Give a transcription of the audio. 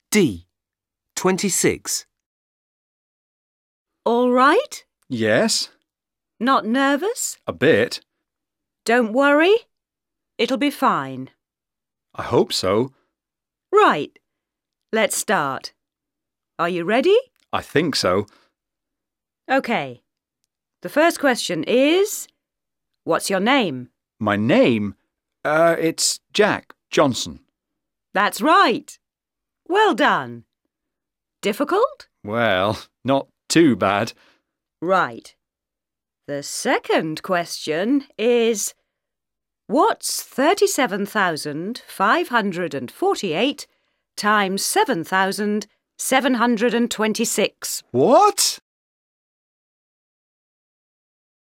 D. 26. All right? Yes, Not nervous? a bit. Don't worry. It'll be fine. I hope so. Right. Let's start. Are you ready? I think so. OK. The first question is, what's your name? My name? It's Jack Johnson. That's right. Well done. Difficult? Well, not too bad. Right. The second question is, what's 37,548 times 7,726? What?